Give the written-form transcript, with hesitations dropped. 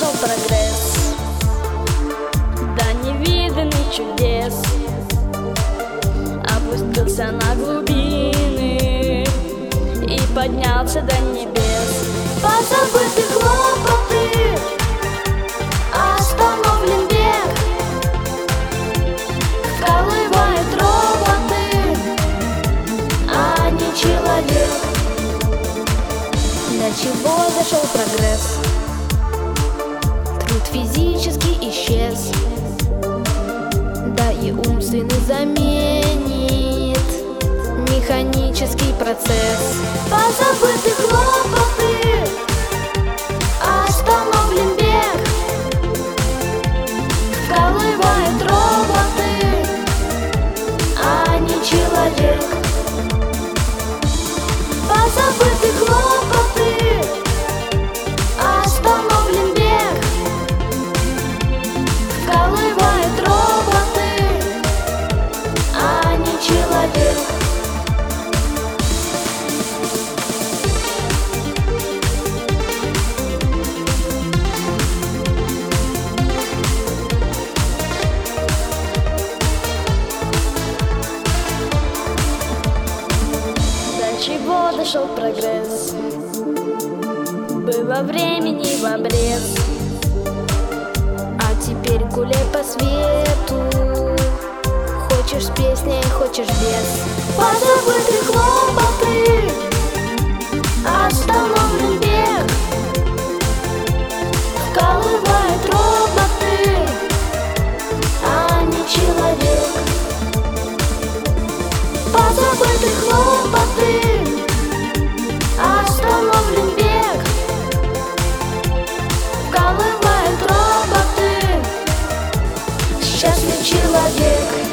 дошел прогресс до невиданных чудес, опустился на глубины и поднялся до небес. Позабыты хлопоты, остановлен бег, вкалывают роботы, а не человек. До чего дошел прогресс? Труд физически исчез, да и умственный заменит механический процесс. Позабыты хлопоты, остановлен бег, вкалывают роботы, а не человек. Позабыты хлопоты, остановлен бег, вкалывают роботы, а не человек. До чего дошел прогресс? Было времени в обрез, а теперь гуляй по свету. Хочешь с песней, хочешь без. Позабыты хлопоты, остановлен бег, вкалывают роботы, а не человек. Позабыты хлопоты, остановлен бег, вкалывают роботы, счастлив человек.